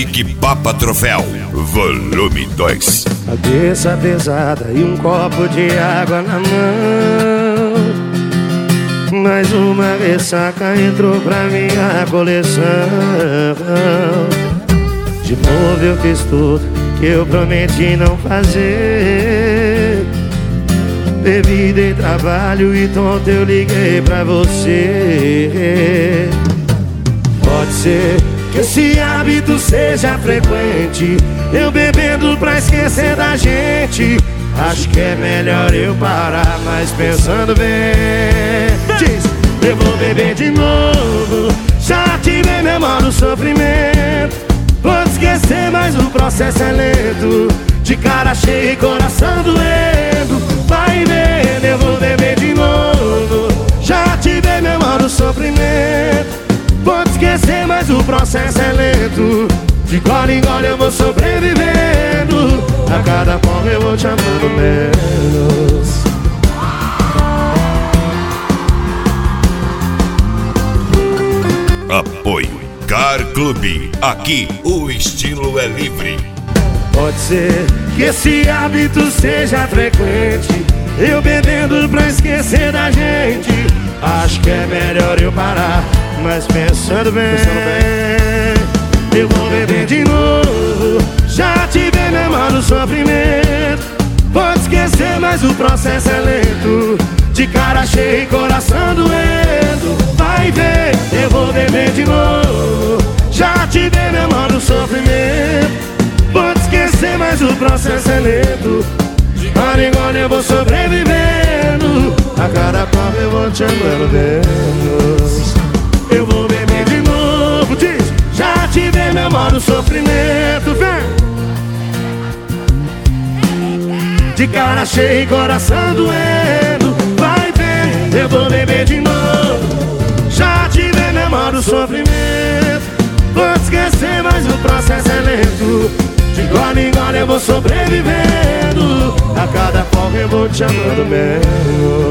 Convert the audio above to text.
Tonic Papa Troféu, volume 2. Cabeça pesada e um copo de água na mão. Mais uma ressaca entrou pra minha coleção. De novo eu fiz tudo que eu prometi não fazer. Bebida e trabalho e tonto eu liguei pra você. Pode ser que esse hábito seja frequente, eu bebendo pra esquecer da gente. Acho que é melhor eu parar, mas pensando bem, diz, eu vou beber de novo. Já tive meu modo sofrimento. Vou esquecer, mas o processo é lento. De cara cheia e coração doendo. Vai vendo, eu vou beber de novo. Já tive meu modo sofrimento. Vou te esquecer, mas o processo é lento. De gole em gole eu vou sobrevivendo. A cada porra eu vou te amando menos. Apoio Car Clube. Aqui o estilo é livre. Pode ser que esse hábito seja frequente, eu bebendo pra esquecer da gente. Acho que é melhor eu parar, mas pensando bem, eu vou beber de novo. Já tive meu modo sofrimento. Vou te esquecer, mas o processo é lento. De cara cheia e coração doendo. Vai ver, eu vou beber de novo. Já tive meu modo sofrimento. Vou te esquecer, mas o processo é lento. De gole em gole eu vou sobrevivendo. A cada copo eu vou te amando menos. Eu vou beber de novo, diz. Já tive meu modo sofrimento, vem. De cara cheia e coração doendo. Vai ver, eu vou beber de novo. Já tive meu modo sofrimento. Vou te esquecer, mas o processo é lento. De gole em gole eu vou sobrevivendo. A cada folga eu vou te amando menos.